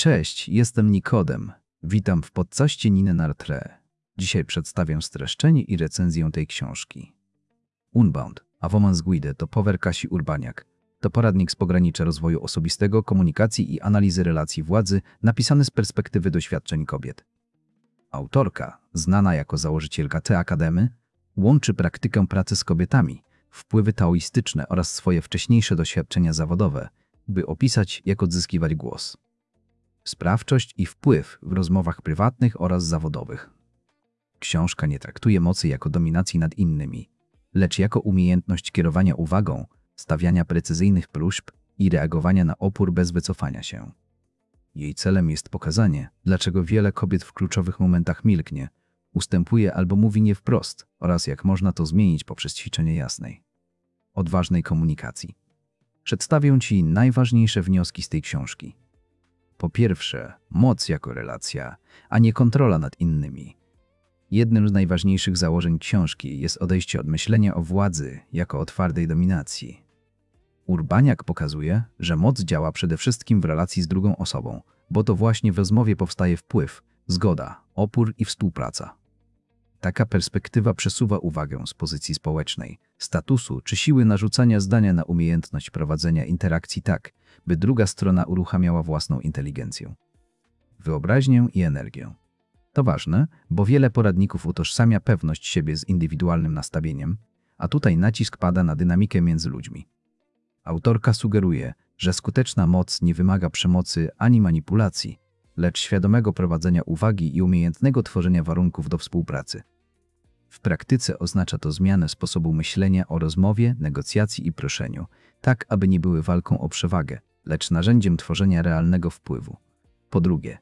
Cześć, jestem Nikodem. Witam w podcaście Nine Nartre. Dzisiaj przedstawię streszczenie i recenzję tej książki. Unbound, a Woman's Guide to power Kasi Urbaniak. To poradnik z pogranicza rozwoju osobistego, komunikacji i analizy relacji władzy, napisany z perspektywy doświadczeń kobiet. Autorka, znana jako założycielka T-Akademy, łączy praktykę pracy z kobietami, wpływy taoistyczne oraz swoje wcześniejsze doświadczenia zawodowe, by opisać, jak odzyskiwać głos. Sprawczość i wpływ w rozmowach prywatnych oraz zawodowych. Książka nie traktuje mocy jako dominacji nad innymi, lecz jako umiejętność kierowania uwagą, stawiania precyzyjnych próśb i reagowania na opór bez wycofania się. Jej celem jest pokazanie, dlaczego wiele kobiet w kluczowych momentach milknie, ustępuje albo mówi nie wprost oraz jak można to zmienić poprzez ćwiczenie jasnej, odważnej komunikacji. Przedstawię Ci najważniejsze wnioski z tej książki. Po pierwsze, moc jako relacja, a nie kontrola nad innymi. Jednym z najważniejszych założeń książki jest odejście od myślenia o władzy jako o twardej dominacji. Urbaniak pokazuje, że moc działa przede wszystkim w relacji z drugą osobą, bo to właśnie w rozmowie powstaje wpływ, zgoda, opór i współpraca. Taka perspektywa przesuwa uwagę z pozycji społecznej, statusu czy siły narzucania zdania na umiejętność prowadzenia interakcji tak, by druga strona uruchamiała własną inteligencję, wyobraźnię i energię. To ważne, bo wiele poradników utożsamia pewność siebie z indywidualnym nastawieniem, a tutaj nacisk pada na dynamikę między ludźmi. Autorka sugeruje, że skuteczna moc nie wymaga przemocy ani manipulacji, lecz świadomego prowadzenia uwagi i umiejętnego tworzenia warunków do współpracy. W praktyce oznacza to zmianę sposobu myślenia o rozmowie, negocjacji i proszeniu, tak aby nie były walką o przewagę, lecz narzędziem tworzenia realnego wpływu. Po drugie,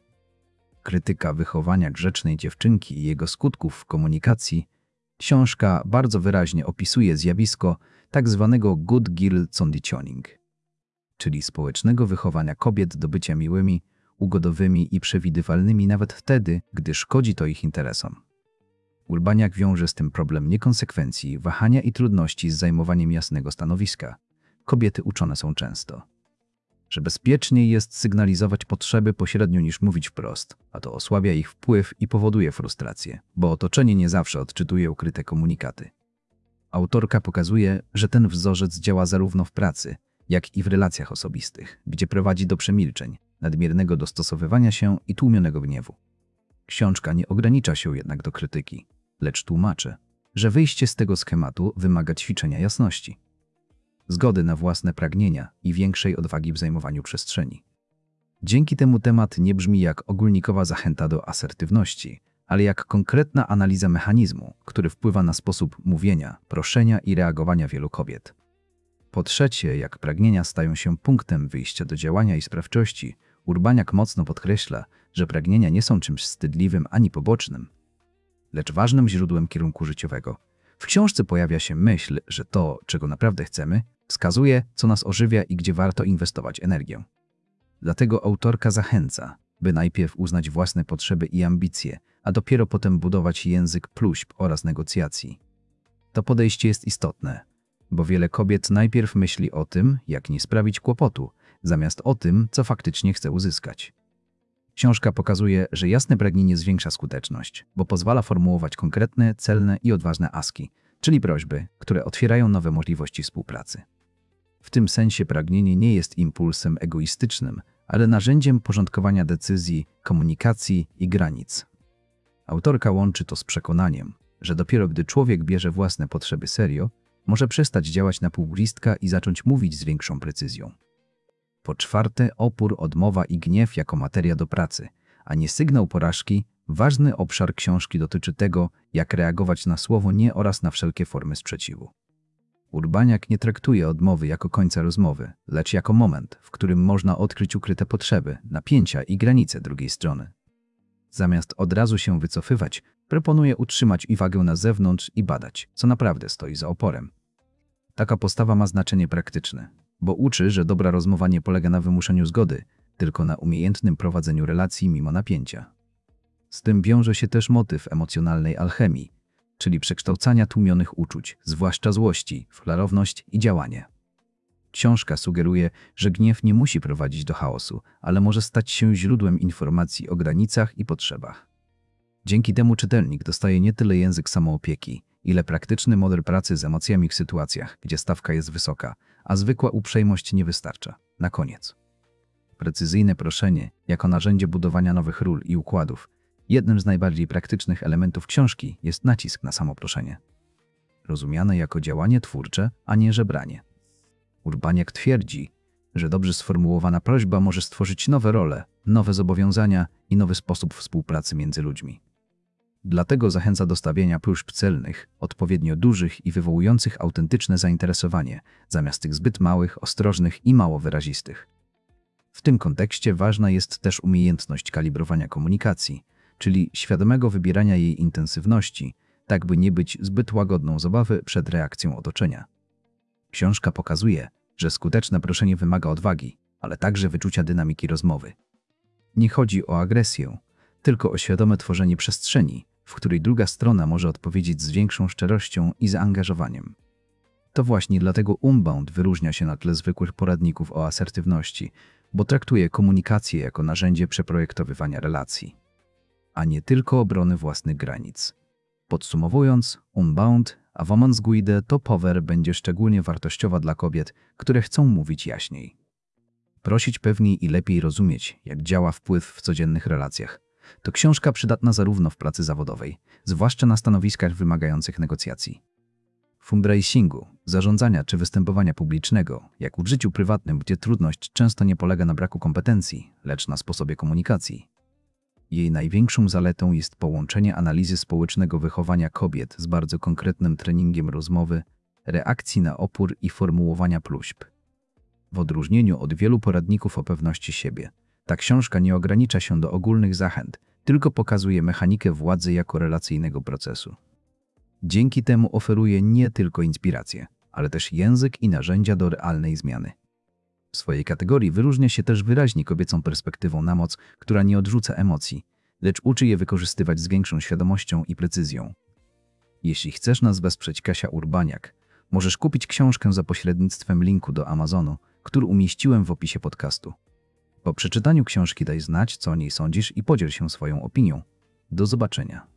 krytyka wychowania grzecznej dziewczynki i jego skutków w komunikacji. Książka bardzo wyraźnie opisuje zjawisko tzw. good girl conditioning, czyli społecznego wychowania kobiet do bycia miłymi, ugodowymi i przewidywalnymi nawet wtedy, gdy szkodzi to ich interesom. Urbaniak wiąże z tym problem niekonsekwencji, wahania i trudności z zajmowaniem jasnego stanowiska. Kobiety uczone są często, że bezpieczniej jest sygnalizować potrzeby pośrednio niż mówić wprost, a to osłabia ich wpływ i powoduje frustrację, bo otoczenie nie zawsze odczytuje ukryte komunikaty. Autorka pokazuje, że ten wzorzec działa zarówno w pracy, jak i w relacjach osobistych, gdzie prowadzi do przemilczeń, nadmiernego dostosowywania się i tłumionego gniewu. Książka nie ogranicza się jednak do krytyki, lecz tłumaczy, że wyjście z tego schematu wymaga ćwiczenia jasności, zgody na własne pragnienia i większej odwagi w zajmowaniu przestrzeni. Dzięki temu temat nie brzmi jak ogólnikowa zachęta do asertywności, ale jak konkretna analiza mechanizmu, który wpływa na sposób mówienia, proszenia i reagowania wielu kobiet. Po trzecie, jak pragnienia stają się punktem wyjścia do działania i sprawczości, Urbaniak mocno podkreśla, że pragnienia nie są czymś wstydliwym ani pobocznym, lecz ważnym źródłem kierunku życiowego. W książce pojawia się myśl, że to, czego naprawdę chcemy, wskazuje, co nas ożywia i gdzie warto inwestować energię. Dlatego autorka zachęca, by najpierw uznać własne potrzeby i ambicje, a dopiero potem budować język próśb oraz negocjacji. To podejście jest istotne, bo wiele kobiet najpierw myśli o tym, jak nie sprawić kłopotu, zamiast o tym, co faktycznie chce uzyskać. Książka pokazuje, że jasne pragnienie zwiększa skuteczność, bo pozwala formułować konkretne, celne i odważne aski, czyli prośby, które otwierają nowe możliwości współpracy. W tym sensie pragnienie nie jest impulsem egoistycznym, ale narzędziem porządkowania decyzji, komunikacji i granic. Autorka łączy to z przekonaniem, że dopiero gdy człowiek bierze własne potrzeby serio, może przestać działać na pół listka i zacząć mówić z większą precyzją. Po czwarte, opór, odmowa i gniew jako materia do pracy, a nie sygnał porażki. Ważny obszar książki dotyczy tego, jak reagować na słowo nie oraz na wszelkie formy sprzeciwu. Urbaniak nie traktuje odmowy jako końca rozmowy, lecz jako moment, w którym można odkryć ukryte potrzeby, napięcia i granice drugiej strony. Zamiast od razu się wycofywać, proponuje utrzymać uwagę na zewnątrz i badać, co naprawdę stoi za oporem. Taka postawa ma znaczenie praktyczne, bo uczy, że dobra rozmowa nie polega na wymuszeniu zgody, tylko na umiejętnym prowadzeniu relacji mimo napięcia. Z tym wiąże się też motyw emocjonalnej alchemii, czyli przekształcania tłumionych uczuć, zwłaszcza złości, w klarowność i działanie. Książka sugeruje, że gniew nie musi prowadzić do chaosu, ale może stać się źródłem informacji o granicach i potrzebach. Dzięki temu czytelnik dostaje nie tyle język samoopieki, ile praktyczny model pracy z emocjami w sytuacjach, gdzie stawka jest wysoka, a zwykła uprzejmość nie wystarcza. Na koniec. Precyzyjne proszenie jako narzędzie budowania nowych ról i układów. Jednym z najbardziej praktycznych elementów książki jest nacisk na samoproszenie. Rozumiane jako działanie twórcze, a nie żebranie. Urbaniak twierdzi, że dobrze sformułowana prośba może stworzyć nowe role, nowe zobowiązania i nowy sposób współpracy między ludźmi. Dlatego zachęca do stawiania próśb celnych, odpowiednio dużych i wywołujących autentyczne zainteresowanie, zamiast tych zbyt małych, ostrożnych i mało wyrazistych. W tym kontekście ważna jest też umiejętność kalibrowania komunikacji, czyli świadomego wybierania jej intensywności, tak by nie być zbyt łagodną z obawy przed reakcją otoczenia. Książka pokazuje, że skuteczne proszenie wymaga odwagi, ale także wyczucia dynamiki rozmowy. Nie chodzi o agresję, tylko o świadome tworzenie przestrzeni, w której druga strona może odpowiedzieć z większą szczerością i zaangażowaniem. To właśnie dlatego Unbound wyróżnia się na tle zwykłych poradników o asertywności, bo traktuje komunikację jako narzędzie przeprojektowywania relacji, a nie tylko obrony własnych granic. Podsumowując, Unbound, a Woman's Guide to Power będzie szczególnie wartościowa dla kobiet, które chcą mówić jaśniej. Prosić pewniej i lepiej rozumieć, jak działa wpływ w codziennych relacjach. To książka przydatna zarówno w pracy zawodowej, zwłaszcza na stanowiskach wymagających negocjacji, fundraisingu, zarządzania czy występowania publicznego, jak w życiu prywatnym, gdzie trudność często nie polega na braku kompetencji, lecz na sposobie komunikacji. Jej największą zaletą jest połączenie analizy społecznego wychowania kobiet z bardzo konkretnym treningiem rozmowy, reakcji na opór i formułowania próśb. W odróżnieniu od wielu poradników o pewności siebie, ta książka nie ogranicza się do ogólnych zachęt, tylko pokazuje mechanikę władzy jako relacyjnego procesu. Dzięki temu oferuje nie tylko inspirację, ale też język i narzędzia do realnej zmiany. W swojej kategorii wyróżnia się też wyraźnie kobiecą perspektywą na moc, która nie odrzuca emocji, lecz uczy je wykorzystywać z większą świadomością i precyzją. Jeśli chcesz nas wesprzeć, Kasia Urbaniak, możesz kupić książkę za pośrednictwem linku do Amazonu, który umieściłem w opisie podcastu. Po przeczytaniu książki daj znać, co o niej sądzisz i podziel się swoją opinią. Do zobaczenia.